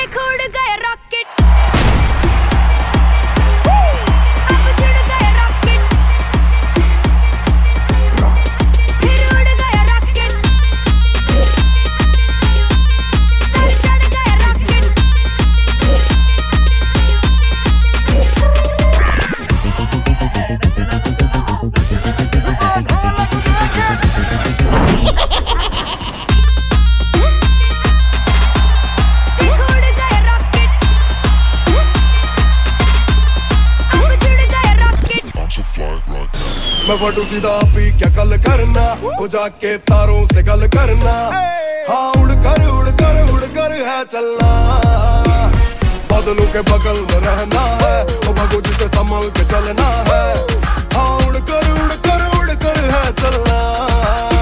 देखो उड़ गए रॉकेट, अब जुड़ गए रॉकेट, फिर उड़ गए रॉकेट, सर चढ़ गए रॉकेट। मैं फटू सीधा पी क्या कल करना, वो जाके तारों से गल करना। हाँ उड़ कर है चलना, बादलों के बगल में रहना है, वो भगो जिसे संभल के चलना है। हाँ उड़ कर है चलना।